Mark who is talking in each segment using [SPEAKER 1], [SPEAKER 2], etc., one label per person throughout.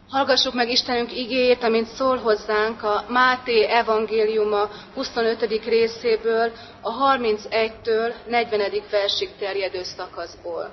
[SPEAKER 1] Hallgassuk meg Istenünk igéjét, amint szól hozzánk a Máté evangéliuma 25. részéből, a 31-től 40. versig terjedő szakaszból.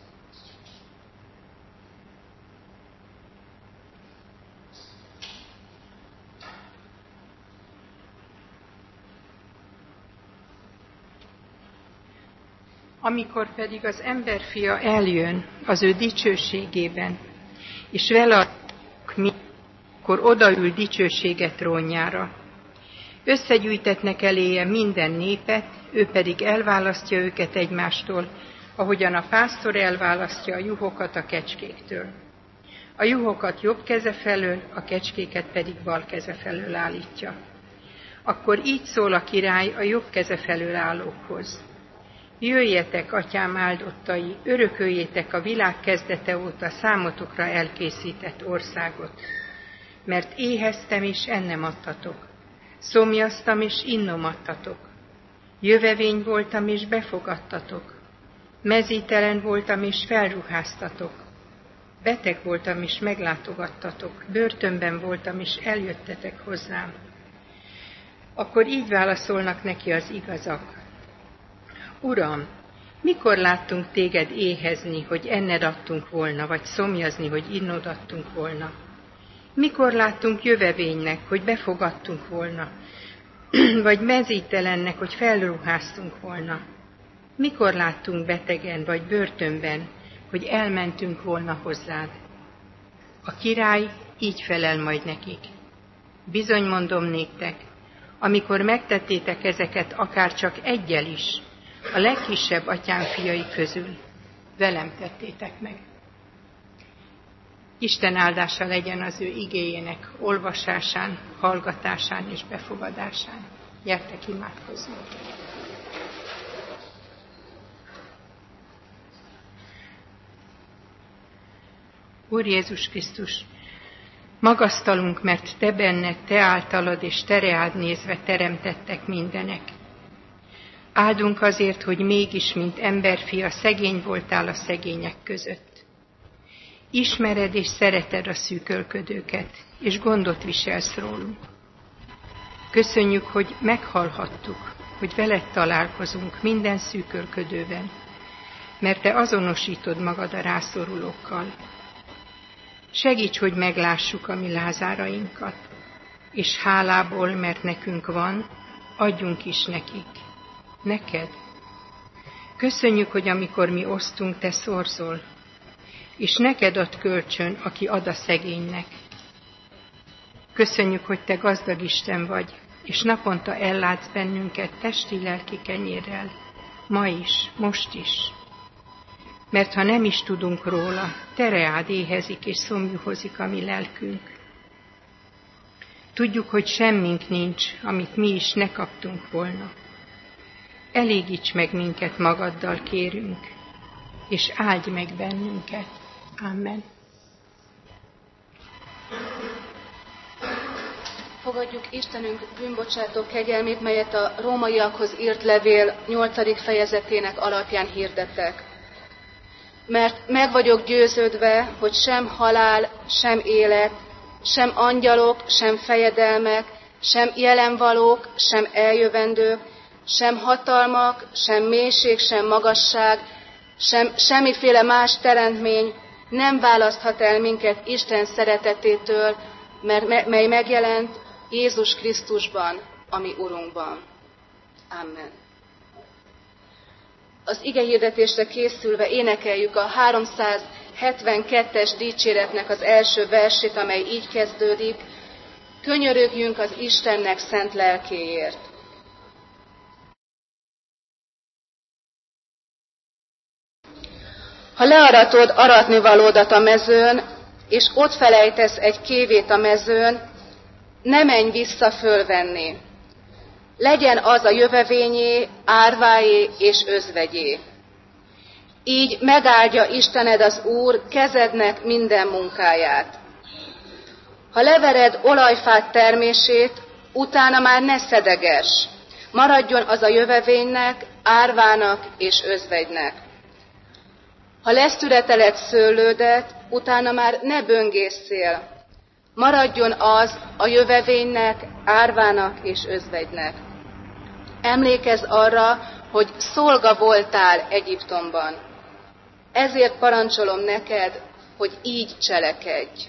[SPEAKER 2] Amikor pedig az emberfia eljön az ő dicsőségében, és vele akkor odaül dicsősége trónjára. Összegyűjtetnek eléje minden népet, ő pedig elválasztja őket egymástól, ahogyan a pásztor elválasztja a juhokat a kecskéktől. A juhokat jobb keze felől, a kecskéket pedig bal keze felől állítja. Akkor így szól a király a jobb keze felől állókhoz. Jöjjetek, atyám áldottai, örököljétek a világ kezdete óta számotokra elkészített országot. Mert éheztem, és ennem adtatok. Szomjaztam, és innom adtatok. Jövevény voltam, és befogadtatok. Mezítelen voltam, és felruháztatok. Beteg voltam, és meglátogattatok. Börtönben voltam, és eljöttetek hozzám. Akkor így válaszolnak neki az igazak. Uram, mikor láttunk téged éhezni, hogy enned adtunk volna, vagy szomjazni, hogy innod adtunk volna? Mikor láttunk jövevénynek, hogy befogadtunk volna, vagy mezítelennek, hogy felruháztunk volna? Mikor láttunk betegen, vagy börtönben, hogy elmentünk volna hozzád? A király így felel majd nekik. Bizony mondom néktek, amikor megtettétek ezeket akár csak eggyel is, a legkisebb atyám fiai közül, velem tettétek meg. Isten áldása legyen az ő igéjének olvasásán, hallgatásán és befogadásán. Gyertek imádkozni! Úr Jézus Krisztus, magasztalunk, mert te benned, te általad és te reád nézve teremtettek mindenek. Áldunk azért, hogy mégis, mint emberfia, szegény voltál a szegények között. Ismered és szereted a szűkölködőket, és gondot viselsz rólunk. Köszönjük, hogy meghallhattuk, hogy veled találkozunk minden szűkölködőben, mert te azonosítod magad a rászorulókkal. Segíts, hogy meglássuk a mi lázárainkat, és hálából, mert nekünk van, adjunk is nekik. Neked. Köszönjük, hogy amikor mi osztunk, te szorzol, és neked ad kölcsön, aki ad a szegénynek. Köszönjük, hogy te gazdag Isten vagy, és naponta ellátsz bennünket testi-lelki kenyérrel, ma is, most is. Mert ha nem is tudunk róla, te reád éhezik és szomjuhozik a mi lelkünk. Tudjuk, hogy semmink nincs, amit mi is ne kaptunk volna. Elégíts meg minket magaddal, kérünk, és áldj meg bennünket. Amen.
[SPEAKER 1] Fogadjuk Istenünk bűnbocsátó kegyelmét, melyet a rómaiakhoz írt levél 8. fejezetének alapján hirdetek. Mert meg vagyok győződve, hogy sem halál, sem élet, sem angyalok, sem fejedelmek, sem jelenvalók, sem eljövendők, sem hatalmak, sem mélység, sem magasság, semmiféle más teremtmény nem választhat el minket Isten szeretetétől, mely megjelent Jézus Krisztusban, a mi Urunkban. Amen. Az igehirdetésre készülve énekeljük a 372-es dicséretnek az első versét, amely így kezdődik: Könyörögjünk az Istennek szent lelkéért. Ha learatod aratnivalódat a mezőn, és ott felejtesz egy kévét a mezőn, ne menj vissza fölvenni. Legyen az a jövevényé, árváé és özvegyé. Így megáldja Istened az Úr kezednek minden munkáját. Ha levered olajfát termését, utána már ne szedegess, maradjon az a jövevénynek, árvának és özvegynek. Ha lesztüreteled szőlődet, utána már ne böngészél, Maradjon az a jövevénynek, árvának és özvegynek. Emlékezz arra, hogy szolga voltál Egyiptomban. Ezért parancsolom neked, hogy így cselekedj.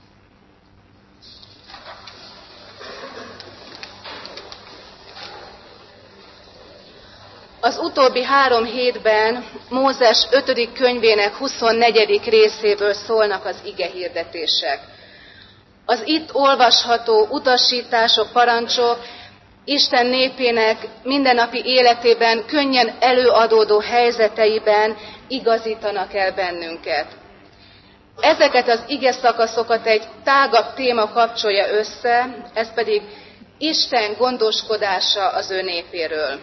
[SPEAKER 1] Az utóbbi 3 hétben Mózes 5. könyvének 24. részéből szólnak az igehirdetések. Az itt olvasható utasítások, parancsok Isten népének mindennapi életében könnyen előadódó helyzeteiben igazítanak el bennünket. Ezeket az ige szakaszokat egy tágabb téma kapcsolja össze, ez pedig Isten gondoskodása az ő népéről.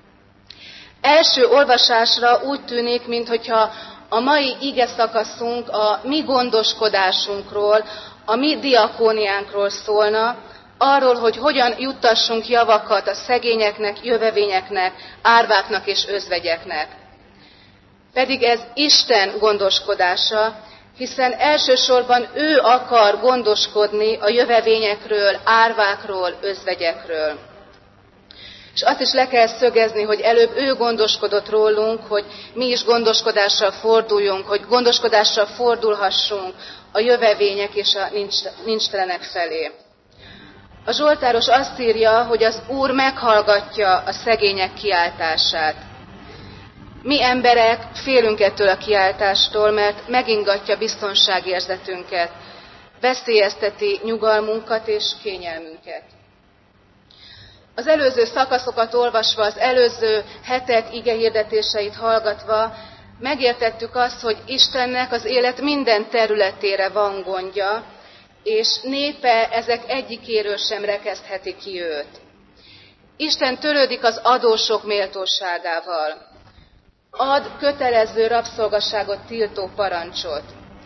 [SPEAKER 1] Első olvasásra úgy tűnik, minthogyha a mai ige szakaszunk a mi gondoskodásunkról, a mi diakóniánkról szólna, arról, hogy hogyan juttassunk javakat a szegényeknek, jövevényeknek, árváknak és özvegyeknek. Pedig ez Isten gondoskodása, hiszen elsősorban ő akar gondoskodni a jövevényekről, árvákról, özvegyekről. És azt is le kell szögezni, hogy előbb ő gondoskodott rólunk, hogy mi is gondoskodással forduljunk, hogy gondoskodással fordulhassunk a jövevények és a nincstelenek felé. A zsoltáros azt írja, hogy az Úr meghallgatja a szegények kiáltását. Mi emberek félünk ettől a kiáltástól, mert megingatja biztonságérzetünket, veszélyezteti nyugalmunkat és kényelmünket. Az előző szakaszokat olvasva, az előző hetek igehirdetéseit hallgatva megértettük azt, hogy Istennek az élet minden területére van gondja, és népe ezek egyikéről sem rekesztheti ki őt. Isten törődik az adósok méltóságával. Ad kötelező rabszolgasságot tiltó parancsot.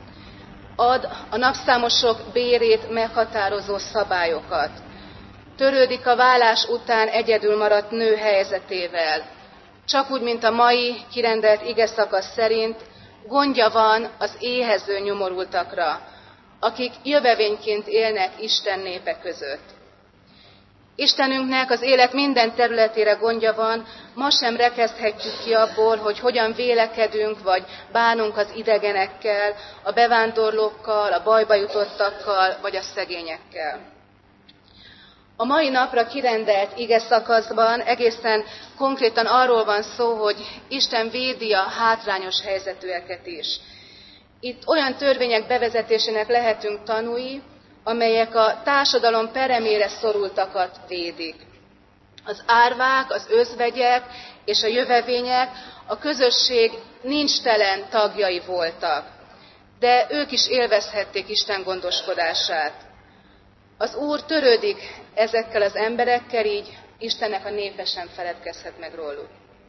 [SPEAKER 1] Ad a napszámosok bérét meghatározó szabályokat. Törődik a válás után egyedül maradt nő helyzetével. Csak úgy, mint a mai kirendelt igeszakasz szerint, gondja van az éhező nyomorultakra, akik jövevényként élnek Isten népe között. Istenünknek az élet minden területére gondja van, ma sem rekeszthetjük ki abból, hogy hogyan vélekedünk, vagy bánunk az idegenekkel, a bevándorlókkal, a bajba jutottakkal, vagy a szegényekkel. A mai napra kirendelt ige szakaszban egészen konkrétan arról van szó, hogy Isten védi a hátrányos helyzetűeket is. Itt olyan törvények bevezetésének lehetünk tanúi, amelyek a társadalom peremére szorultakat védik. Az árvák, az özvegyek és a jövevények a közösség nincstelen tagjai voltak, de ők is élvezhették Isten gondoskodását. Az Úr törődik ezekkel az emberekkel, így Istennek a népe sem feledkezhet meg róluk.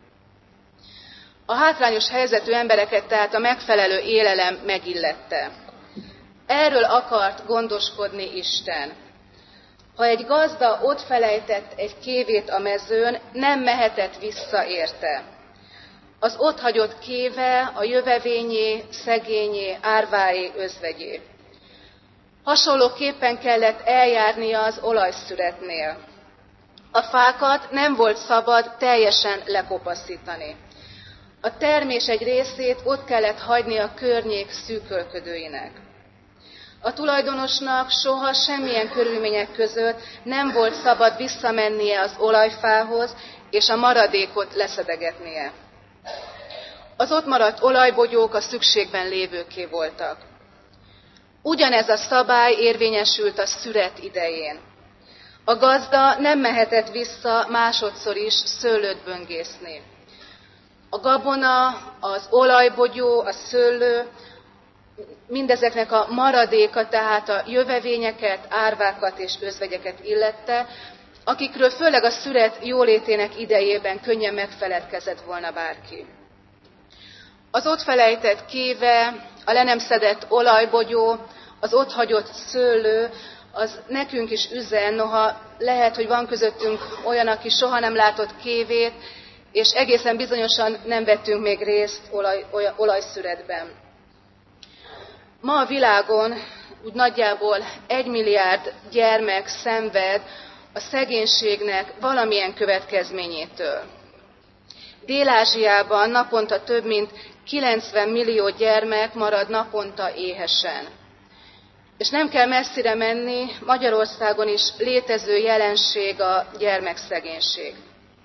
[SPEAKER 1] A hátrányos helyzetű embereket tehát a megfelelő élelem megillette. Erről akart gondoskodni Isten. Ha egy gazda ott felejtett egy kévét a mezőn, nem mehetett vissza érte. Az ott hagyott kéve a jövevényé, szegényé, árváé, özvegyé. Hasonlóképpen kellett eljárnia az olajszüretnél. A fákat nem volt szabad teljesen lekopaszítani. A termés egy részét ott kellett hagyni a környék szűkölködőinek. A tulajdonosnak soha semmilyen körülmények között nem volt szabad visszamennie az olajfához, és a maradékot leszedegetnie. Az ott maradt olajbogyók a szükségben lévőké voltak. Ugyanez a szabály érvényesült a szüret idején. A gazda nem mehetett vissza másodszor is szőlőt böngészni. A gabona, az olajbogyó, a szőlő, mindezeknek a maradéka, tehát a jövevényeket, árvákat és özvegyeket illette, akikről főleg a szüret jólétének idejében könnyen megfeledkezett volna bárki. Az ott felejtett kéve, a le nem szedett olajbogyó, az ott hagyott szőlő, az nekünk is üzen, noha lehet, hogy van közöttünk olyan, aki soha nem látott kévét, és egészen bizonyosan nem vettünk még részt olajszüretben. Ma a világon úgy nagyjából 1 milliárd gyermek szenved a szegénységnek valamilyen következményétől. Dél-Ázsiában naponta több mint 90 millió gyermek marad naponta éhesen. És nem kell messzire menni, Magyarországon is létező jelenség a gyermekszegénység.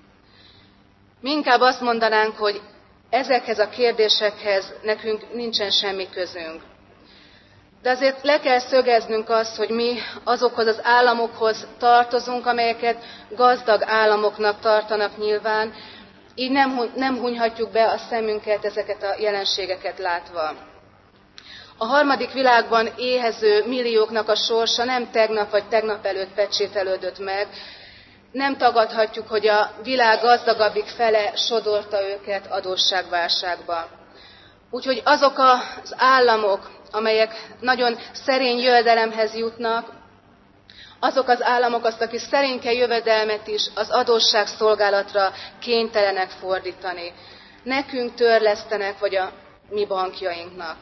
[SPEAKER 1] Mi inkább azt mondanánk, hogy ezekhez a kérdésekhez nekünk nincsen semmi közünk. De azért le kell szögeznünk azt, hogy mi azokhoz az államokhoz tartozunk, amelyeket gazdag államoknak tartanak nyilván, így nem hunyhatjuk be a szemünket ezeket a jelenségeket látva. A harmadik világban éhező millióknak a sorsa nem tegnap vagy tegnap előtt pecsételődött meg. Nem tagadhatjuk, hogy a világ gazdagabbik fele sodorta őket adósságválságba. Úgyhogy azok az államok, amelyek nagyon szerény jövedelemhez jutnak, azok az államok azt, aki szerénke jövedelmet is az adósságszolgálatra kénytelenek fordítani. Nekünk törlesztenek, vagy a mi bankjainknak.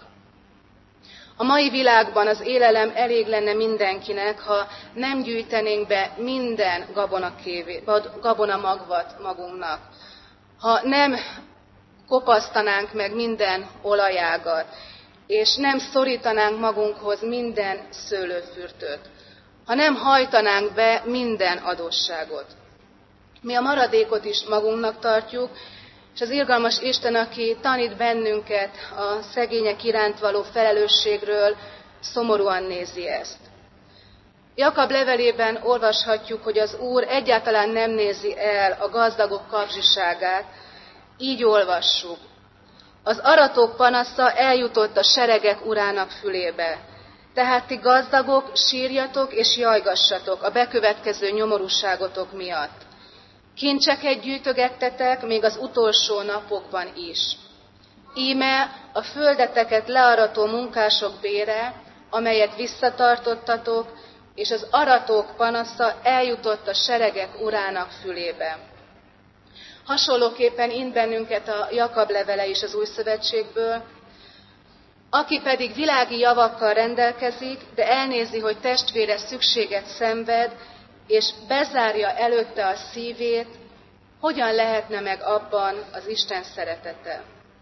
[SPEAKER 1] A mai világban az élelem elég lenne mindenkinek, ha nem gyűjtenénk be minden gabonamagvat magunknak. Ha nem kopasztanánk meg minden olajágat, és nem szorítanánk magunkhoz minden szőlőfürtőt. Ha nem hajtanánk be minden adósságot. Mi a maradékot is magunknak tartjuk, és az irgalmas Isten, aki tanít bennünket a szegények iránt való felelősségről, szomorúan nézi ezt. Jakab levelében olvashatjuk, hogy az Úr egyáltalán nem nézi el a gazdagok kapzsiságát, így olvassuk. Az aratók panasza eljutott a seregek urának fülébe. Tehát ti gazdagok, sírjatok és jajgassatok a bekövetkező nyomorúságotok miatt. Kincseket gyűjtögettetek még az utolsó napokban is. Íme a földeteket learató munkások bére, amelyet visszatartottatok, és az aratók panasza eljutott a seregek urának fülébe. Hasonlóképpen int bennünket a Jakab levele is az Új Szövetségből, aki pedig világi javakkal rendelkezik, de elnézi, hogy testvére szükséget szenved, és bezárja előtte a szívét, hogyan lehetne meg abban az Isten szeretete.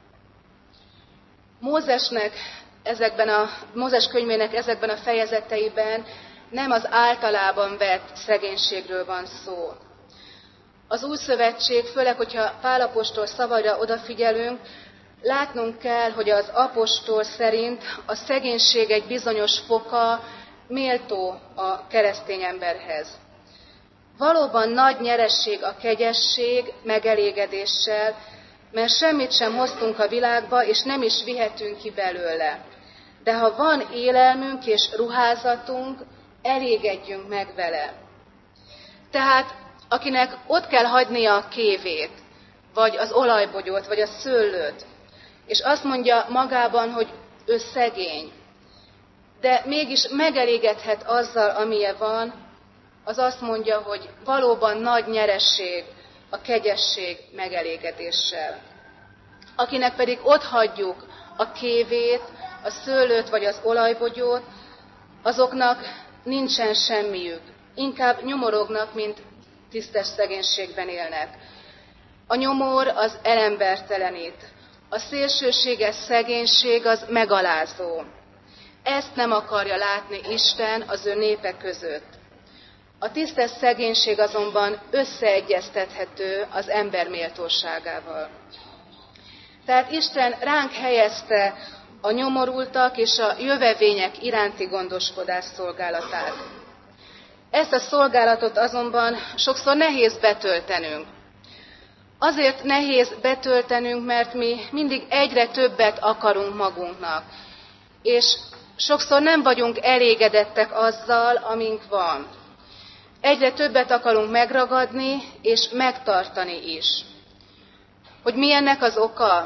[SPEAKER 1] Mózes könyvének ezekben a fejezeteiben nem az általában vett szegénységről van szó. Az Új Szövetség, főleg, hogyha Pál apostol szavaira odafigyelünk, látnunk kell, hogy az apostol szerint a szegénység egy bizonyos foka méltó a keresztény emberhez. Valóban nagy nyeresség a kegyesség megelégedéssel, mert semmit sem hoztunk a világba, és nem is vihetünk ki belőle. De ha van élelmünk és ruházatunk, elégedjünk meg vele. Tehát akinek ott kell hagynia a kévét, vagy az olajbogyót, vagy a szőlőt, és azt mondja magában, hogy ő szegény, de mégis megelégedhet azzal, amilyen van, az azt mondja, hogy valóban nagy nyeresség a kegyesség megelégedéssel. Akinek pedig ott hagyjuk a kévét, a szőlőt vagy az olajbogyót, azoknak nincsen semmiük. Inkább nyomorognak, mint tisztes szegénységben élnek. A nyomor az elembertelenít. A szélsőséges szegénység az megalázó. Ezt nem akarja látni Isten az ő népe között. A tisztes szegénység azonban összeegyeztethető az ember méltóságával. Tehát Isten ránk helyezte a nyomorultak és a jövevények iránti gondoskodás szolgálatát. Ezt a szolgálatot azonban sokszor nehéz betöltenünk. Azért nehéz betöltenünk, mert mi mindig egyre többet akarunk magunknak. És sokszor nem vagyunk elégedettek azzal, amink van. Egyre többet akarunk megragadni és megtartani is. Hogy mi ennek az oka?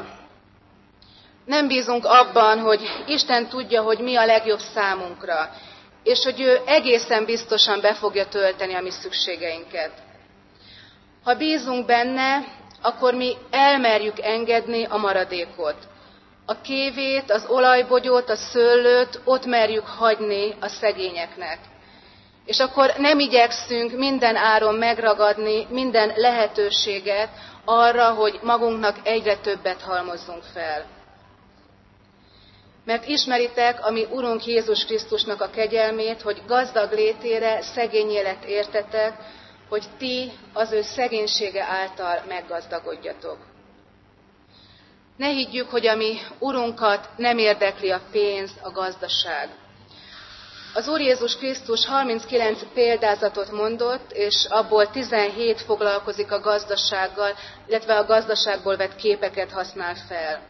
[SPEAKER 1] Nem bízunk abban, hogy Isten tudja, hogy mi a legjobb számunkra, és hogy ő egészen biztosan be fogja tölteni a mi szükségeinket. Ha bízunk benne, akkor mi elmerjük engedni a maradékot. a kévét, az olajbogyót, a szőlőt ott merjük hagyni a szegényeknek. És akkor nem igyekszünk minden áron megragadni minden lehetőséget arra, hogy magunknak egyre többet halmozzunk fel. Mert ismeritek a mi Urunk Jézus Krisztusnak a kegyelmét, hogy gazdag létére szegényé lett értetek, hogy ti az ő szegénysége által meggazdagodjatok. Ne higgyük, hogy a mi Urunkat nem érdekli a pénz, a gazdaság. Az Úr Jézus Krisztus 39 példázatot mondott, és abból 17 foglalkozik a gazdasággal, illetve a gazdaságból vett képeket használ fel.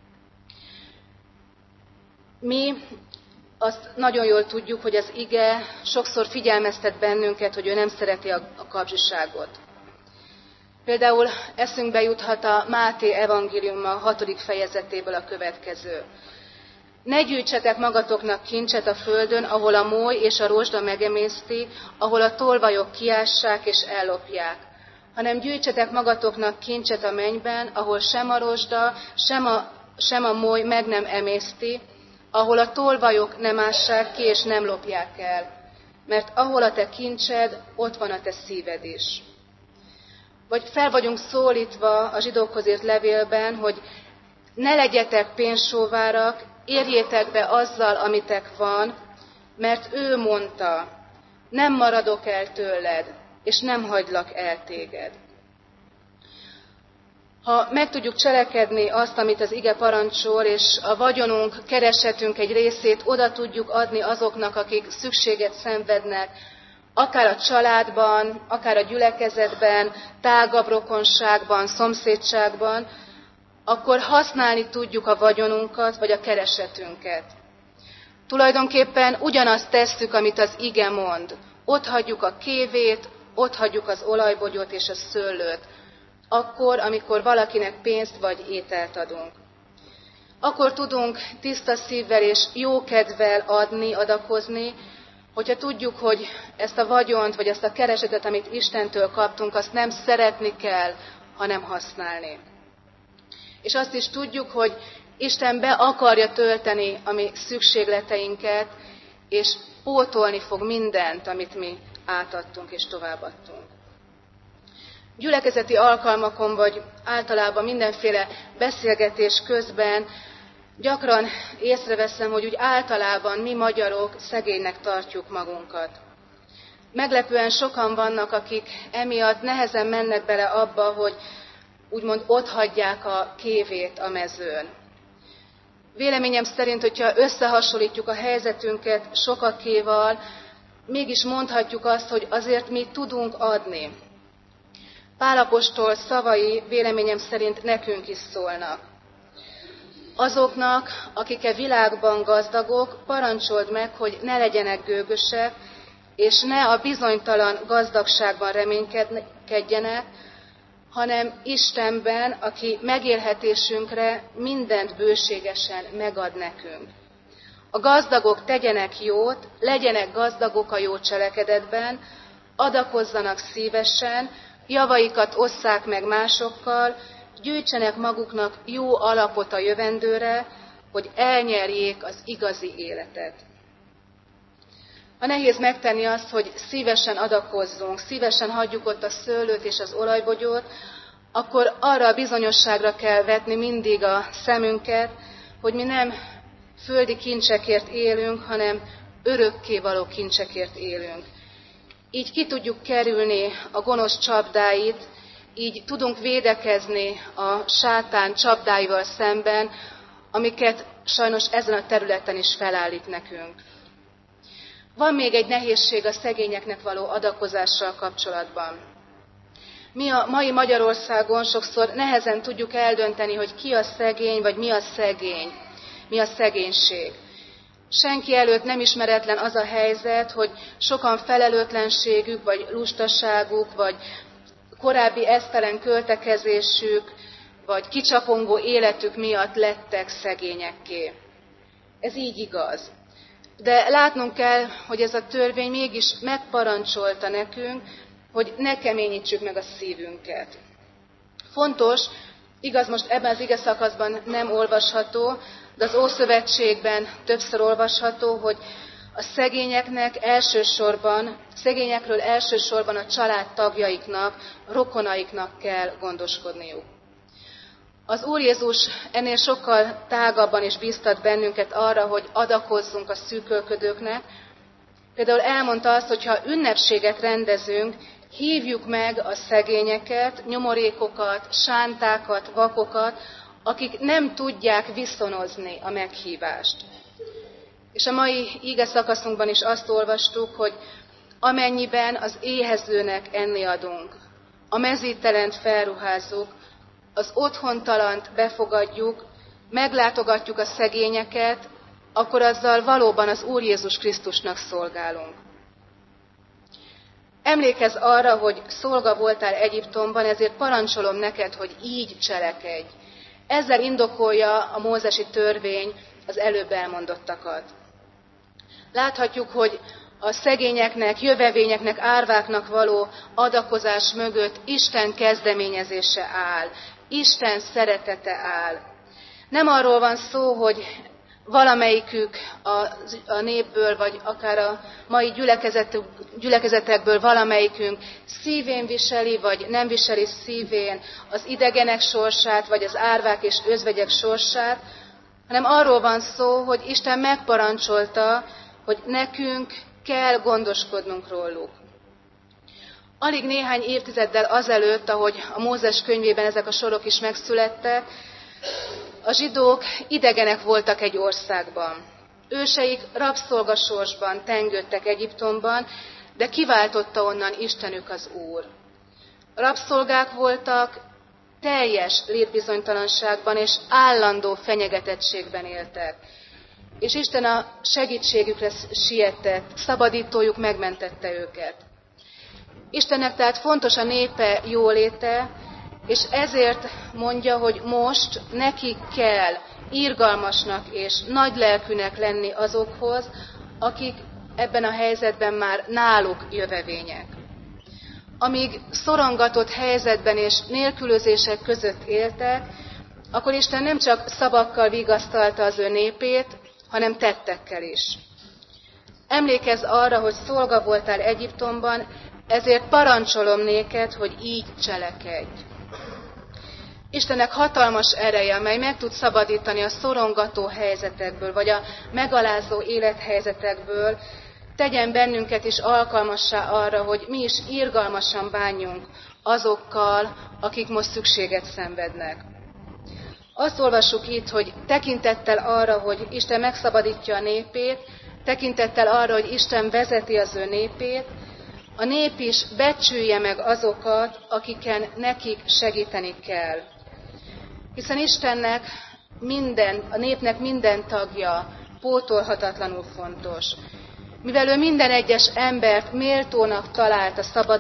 [SPEAKER 1] Mi azt nagyon jól tudjuk, hogy az ige sokszor figyelmeztet bennünket, hogy ő nem szereti a kapzsiságot. Például eszünkbe juthat a Máté evangéliuma 6. fejezetéből a következő. Ne gyűjtsetek magatoknak kincset a földön, ahol a móly és a rozsda megemészti, ahol a tolvajok kiássák és ellopják, hanem gyűjtsetek magatoknak kincset a mennyben, ahol sem a rozsda, sem a móly meg nem emészti, ahol a tolvajok nem ássák ki és nem lopják el, mert ahol a te kincsed, ott van a te szíved is. Vagy fel vagyunk szólítva a zsidókhoz írt levélben, hogy ne legyetek pénzsóvárak, érjétek be azzal, amitek van, mert ő mondta, nem maradok el tőled, és nem hagylak el téged. Ha meg tudjuk cselekedni azt, amit az ige parancsol, és a vagyonunk, keresetünk egy részét oda tudjuk adni azoknak, akik szükséget szenvednek, akár a családban, akár a gyülekezetben, tágabb rokonságban, szomszédságban, akkor használni tudjuk a vagyonunkat, vagy a keresetünket. Tulajdonképpen ugyanazt tesszük, amit az ige mond. Ott hagyjuk a kévét, ott hagyjuk az olajbogyót és a szőlőt. Akkor, amikor valakinek pénzt vagy ételt adunk. Akkor tudunk tiszta szívvel és jó kedvel adni, adakozni, hogyha tudjuk, hogy ezt a vagyont, vagy ezt a keresetet, amit Istentől kaptunk, azt nem szeretni kell, hanem használni. És azt is tudjuk, hogy Isten be akarja tölteni a mi szükségleteinket, és pótolni fog mindent, amit mi átadtunk és továbbadtunk. Gyülekezeti alkalmakon, vagy általában mindenféle beszélgetés közben gyakran észreveszem, hogy úgy általában mi magyarok szegénynek tartjuk magunkat. Meglepően sokan vannak, akik emiatt nehezen mennek bele abba, hogy úgymond otthagyják a kévét a mezőn. Véleményem szerint, hogyha összehasonlítjuk a helyzetünket sokakéval, mégis mondhatjuk azt, hogy azért mi tudunk adni. Pál apostol szavai véleményem szerint nekünk is szólnak. Azoknak, akik a világban gazdagok, parancsold meg, hogy ne legyenek gőgösek, és ne a bizonytalan gazdagságban reménykedjenek, hanem Istenben, aki megélhetésünkre mindent bőségesen megad nekünk. A gazdagok tegyenek jót, legyenek gazdagok a jó cselekedetben, adakozzanak szívesen, javaikat osszák meg másokkal, gyűjtsenek maguknak jó alapot a jövendőre, hogy elnyerjék az igazi életet. Ha nehéz megtenni azt, hogy szívesen adakozzunk, szívesen hagyjuk ott a szőlőt és az olajbogyót, akkor arra a bizonyosságra kell vetni mindig a szemünket, hogy mi nem földi kincsekért élünk, hanem örökkévaló kincsekért élünk. Így ki tudjuk kerülni a gonosz csapdáit, így tudunk védekezni a sátán csapdáival szemben, amiket sajnos ezen a területen is felállít nekünk. Van még egy nehézség a szegényeknek való adakozással kapcsolatban. Mi a mai Magyarországon sokszor nehezen tudjuk eldönteni, hogy ki a szegény, vagy mi a szegény, mi a szegénység. Senki előtt nem ismeretlen az a helyzet, hogy sokan felelőtlenségük, vagy lustaságuk, vagy korábbi esztelen költekezésük, vagy kicsapongó életük miatt lettek szegényekké. Ez így igaz. De látnunk kell, hogy ez a törvény mégis megparancsolta nekünk, hogy ne keményítsük meg a szívünket. Fontos, Igaz, most ebben az ige szakaszban nem olvasható, de az Ószövetségben többször olvasható, hogy a szegényekről elsősorban a családtagjaiknak, rokonaiknak kell gondoskodniuk. Az Úr Jézus ennél sokkal tágabban is biztat bennünket arra, hogy adakozzunk a szűkölködőknek. Például elmondta azt, hogy ha ünnepséget rendezünk, hívjuk meg a szegényeket, nyomorékokat, sántákat, vakokat, akik nem tudják viszonozni a meghívást. És a mai ige szakaszunkban is azt olvastuk, hogy amennyiben az éhezőnek enni adunk, a mezítelent felruházzuk, az otthontalant befogadjuk, meglátogatjuk a szegényeket, akkor azzal valóban az Úr Jézus Krisztusnak szolgálunk. Emlékezz arra, hogy szolga voltál Egyiptomban, ezért parancsolom neked, hogy így cselekedj. Ezzel indokolja a mózesi törvény az előbb elmondottakat. Láthatjuk, hogy a szegényeknek, jövevényeknek, árváknak való adakozás mögött Isten kezdeményezése áll, Isten szeretete áll. Nem arról van szó, hogy valamelyikük a népből, vagy akár a mai gyülekezetekből valamelyikünk szívén viseli, vagy nem viseli szívén az idegenek sorsát, vagy az árvák és özvegyek sorsát, hanem arról van szó, hogy Isten megparancsolta, hogy nekünk kell gondoskodnunk róluk. Alig néhány évtizeddel azelőtt, ahogy a Mózes könyvében ezek a sorok is megszülettek, a zsidók idegenek voltak egy országban. Őseik rabszolgasorsban tengődtek Egyiptomban, de kiváltotta onnan Istenük az Úr. Rabszolgák voltak, teljes létbizonytalanságban és állandó fenyegetettségben éltek. És Isten a segítségükre sietett, szabadítójuk megmentette őket. Istennek tehát fontos a népe jóléte, és ezért mondja, hogy most nekik kell irgalmasnak és nagy lelkűnek lenni azokhoz, akik ebben a helyzetben már náluk jövevények. Amíg szorongatott helyzetben és nélkülözések között éltek, akkor Isten nem csak szavakkal vigasztalta az ő népét, hanem tettekkel is. Emlékezz arra, hogy szolga voltál Egyiptomban, ezért parancsolom néked, hogy így cselekedj. Istennek hatalmas ereje, amely meg tud szabadítani a szorongató helyzetekből, vagy a megalázó élethelyzetekből, tegyen bennünket is alkalmassá arra, hogy mi is irgalmasan bánjunk azokkal, akik most szükséget szenvednek. Azt olvassuk itt, hogy tekintettel arra, hogy Isten megszabadítja a népét, tekintettel arra, hogy Isten vezeti az ő népét, a nép is becsülje meg azokat, akiken nekik segíteni kell. Hiszen Istennek a népnek minden tagja pótolhatatlanul fontos. Mivel ő minden egyes embert méltónak talált a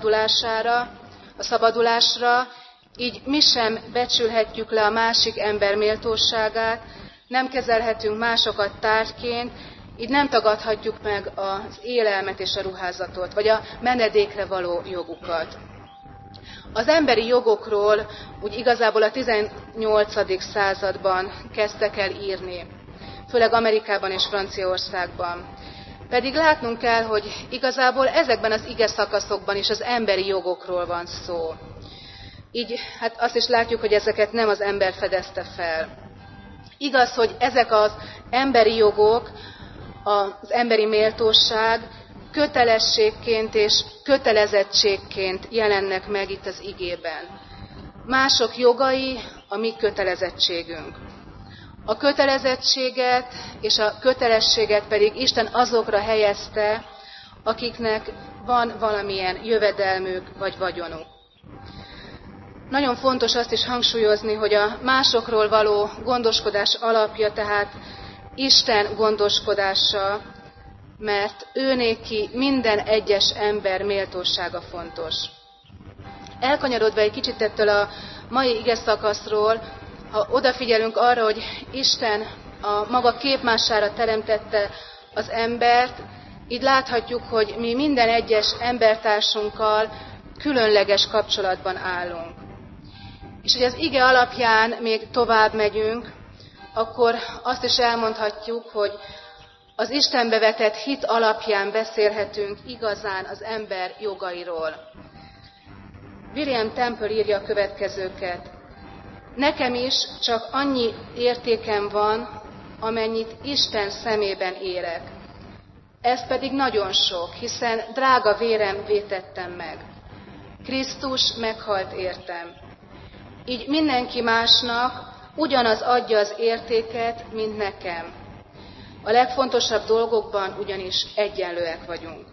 [SPEAKER 1] szabadulásra, így mi sem becsülhetjük le a másik ember méltóságát, nem kezelhetünk másokat tárgyként, így nem tagadhatjuk meg az élelmet és a ruházatot, vagy a menedékre való jogukat. Az emberi jogokról úgy igazából a 18. században kezdtek el írni, főleg Amerikában és Franciaországban. Pedig látnunk kell, hogy igazából ezekben az ige szakaszokban is az emberi jogokról van szó. Így hát azt is látjuk, hogy ezeket nem az ember fedezte fel. Igaz, hogy ezek az emberi jogok, az emberi méltóság kötelességként és kötelezettségként jelennek meg itt az igében. Mások jogai a mi kötelezettségünk. A kötelezettséget és a kötelességet pedig Isten azokra helyezte, akiknek van valamilyen jövedelmük vagy vagyonuk. Nagyon fontos azt is hangsúlyozni, hogy a másokról való gondoskodás alapja tehát Isten gondoskodása, mert őnéki minden egyes ember méltósága fontos. Elkanyarodva egy kicsit ettől a mai ige szakaszról, ha odafigyelünk arra, hogy Isten a maga képmására teremtette az embert, így láthatjuk, hogy mi minden egyes embertársunkkal különleges kapcsolatban állunk. És hogy az ige alapján még tovább megyünk, akkor azt is elmondhatjuk, hogy az Istenbe vetett hit alapján beszélhetünk igazán az ember jogairól. William Temple írja a következőket. Nekem is csak annyi értékem van, amennyit Isten szemében érek. Ez pedig nagyon sok, hiszen drága vérem vétettem meg. Krisztus meghalt értem. Így mindenki másnak ugyanaz adja az értéket, mint nekem. A legfontosabb dolgokban ugyanis egyenlőek vagyunk.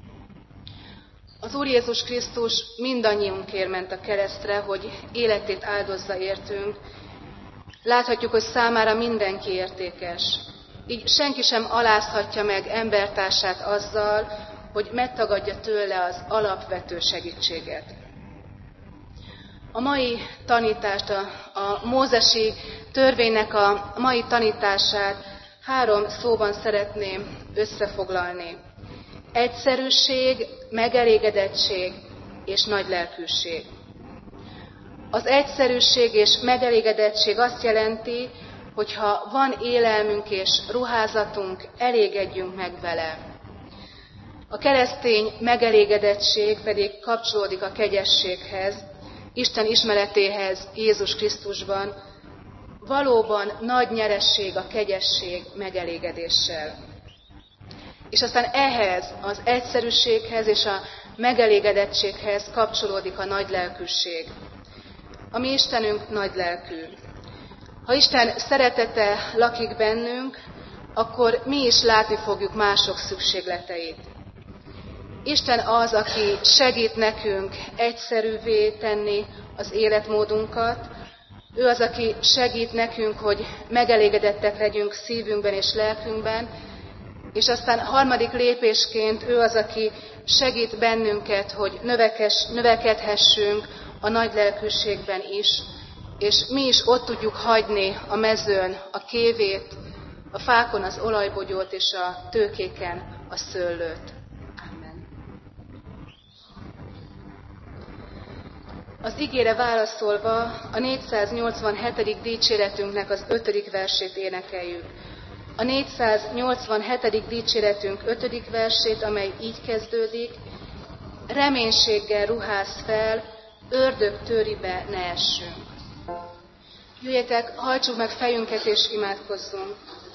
[SPEAKER 1] Az Úr Jézus Krisztus mindannyiunkért ment a keresztre, hogy életét áldozza értünk. Láthatjuk, hogy számára mindenki értékes. Így senki sem alázhatja meg embertársát azzal, hogy megtagadja tőle az alapvető segítséget. A mai tanítást, a mózesi törvénynek a mai tanítását 3 szóban szeretném összefoglalni. Egyszerűség, megelégedettség és nagylelkűség. Az egyszerűség és megelégedettség azt jelenti, hogy ha van élelmünk és ruházatunk, elégedjünk meg vele. A keresztény megelégedettség pedig kapcsolódik a kegyességhez, Isten ismeretéhez Jézus Krisztusban. Valóban nagy nyeresség a kegyesség megelégedéssel. És aztán ehhez, az egyszerűséghez és a megelégedettséghez kapcsolódik a nagylelkűség. A mi Istenünk nagylelkű. Ha Isten szeretete lakik bennünk, akkor mi is látni fogjuk mások szükségleteit. Isten az, aki segít nekünk egyszerűvé tenni az életmódunkat. Ő az, aki segít nekünk, hogy megelégedettek legyünk szívünkben és lelkünkben, és aztán harmadik lépésként ő az, aki segít bennünket, hogy növekedhessünk a nagylelkűségben is, és mi is ott tudjuk hagyni a mezőn a kévét, a fákon az olajbogyót és a tőkéken a szőlőt. Amen. Az igére válaszolva a 487. dicséretünknek az 5. versét énekeljük. A 487. dicséretünk 5. versét, amely így kezdődik: reménységgel ruház fel, ördög töribe ne essünk. Jöjjetek, hajtsuk meg fejünket és imádkozzunk.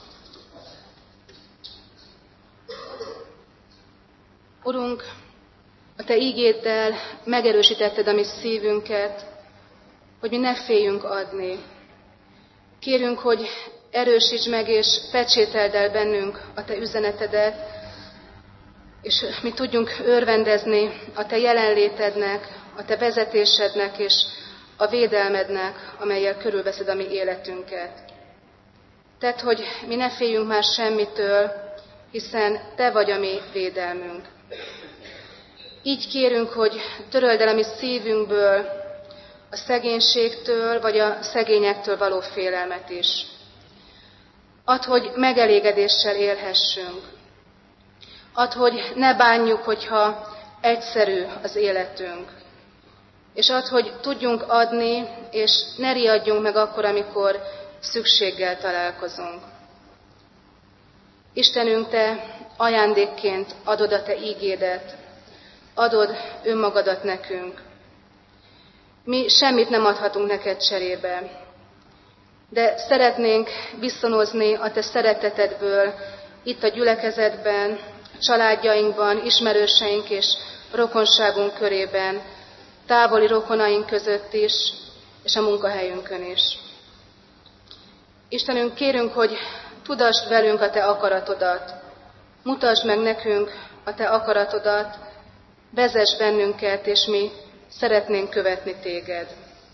[SPEAKER 1] Urunk, a Te ígéddel megerősítetted a mi szívünket, hogy mi ne féljünk adni. Kérünk, hogy erősíts meg és pecsételd el bennünk a Te üzenetedet, és mi tudjunk örvendezni a Te jelenlétednek, a Te vezetésednek és a védelmednek, amellyel körülveszed a mi életünket. Tedd, hogy mi ne féljünk már semmitől, hiszen Te vagy a mi védelmünk. Így kérünk, hogy töröld el a mi szívünkből a szegénységtől vagy a szegényektől való félelmet is. Add, hogy megelégedéssel élhessünk. Add, hogy ne bánjuk, hogyha egyszerű az életünk. És add, hogy tudjunk adni, és ne riadjunk meg akkor, amikor szükséggel találkozunk. Istenünk, Te ajándékként adod a Te ígédet, adod önmagadat nekünk. Mi semmit nem adhatunk neked cserébe, de szeretnénk viszonozni a Te szeretetedből itt a gyülekezetben, családjainkban, ismerőseink és rokonságunk körében, távoli rokonaink között is, és a munkahelyünkön is. Istenünk, kérünk, hogy tudassd velünk a Te akaratodat, mutasd meg nekünk a Te akaratodat, vezess bennünket, és mi szeretnénk követni Téged.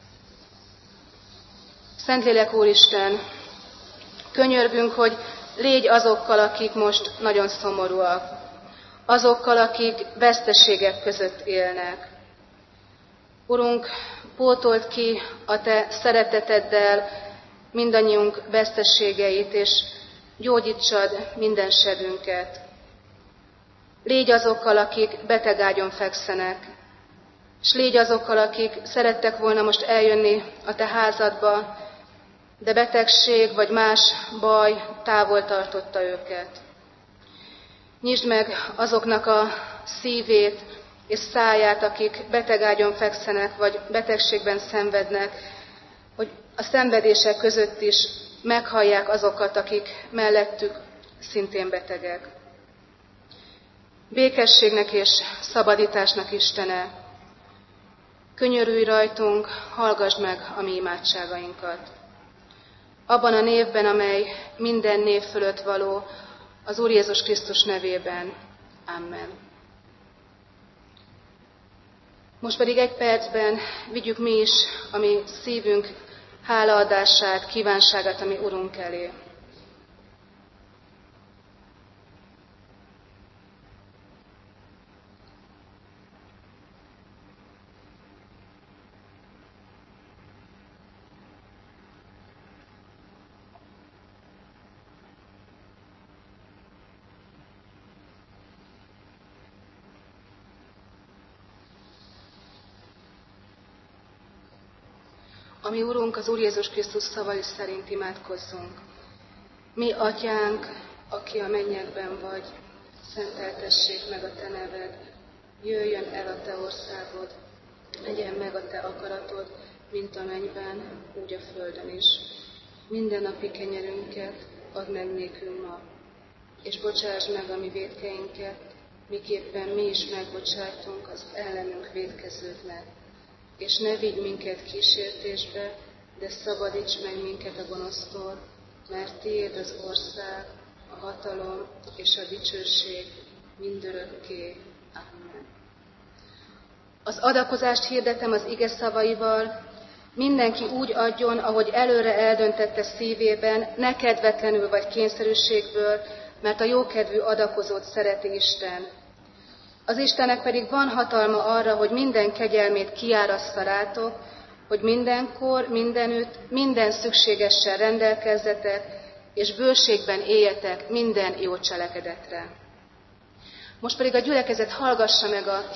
[SPEAKER 1] Szentlélek Úristen, könyörgünk, hogy légy azokkal, akik most nagyon szomorúak, azokkal, akik veszteségek között élnek. Urunk, pótold ki a Te szereteteddel mindannyiunk veszteségeit, és gyógyítsad minden sebünket. Légy azokkal, akik betegágyon fekszenek. S légy azokkal, akik szerettek volna most eljönni a te házadba, de betegség vagy más baj távol tartotta őket. Nyisd meg azoknak a szívét és száját, akik betegágyon fekszenek, vagy betegségben szenvednek, hogy a szenvedések között is meghallják azokat, akik mellettük szintén betegek. Békességnek és szabadításnak Istene, könyörülj rajtunk, hallgasd meg a mi imádságainkat. Abban a névben, amely minden név fölött való, az Úr Jézus Krisztus nevében. Amen. Most pedig egy percben vigyük mi is a mi szívünk hálaadását, kívánságát a mi Urunk elé. A mi Urunk, az Úr Jézus Krisztus szavai szerint imádkozzunk. Mi Atyánk, aki a mennyekben vagy, szenteltessék meg a te neved, jöjjön el a te országod, legyen meg a te akaratod, mint a mennyben, úgy a földön is. Mindennapi kenyerünket add meg nékünk ma, és bocsásd meg a mi vétkeinket, miképpen mi is megbocsájtunk az ellenünk vétkezőknek. És ne vigy minket kísértésbe, de szabadíts meg minket a gonosztól, mert tiéd az ország, a hatalom és a dicsőség mindörökké. Amen. Az adakozást hirdetem az ige szavaival, mindenki úgy adjon, ahogy előre eldöntette szívében, ne kedvetlenül vagy kényszerűségből, mert a jókedvű adakozót szereti Isten. Az Istennek pedig van hatalma arra, hogy minden kegyelmét kiárassza rátok, hogy mindenkor, mindenütt, minden szükségessel rendelkezzetek, és bőségben éljetek minden jó cselekedetre. Most pedig a gyülekezet hallgassa meg a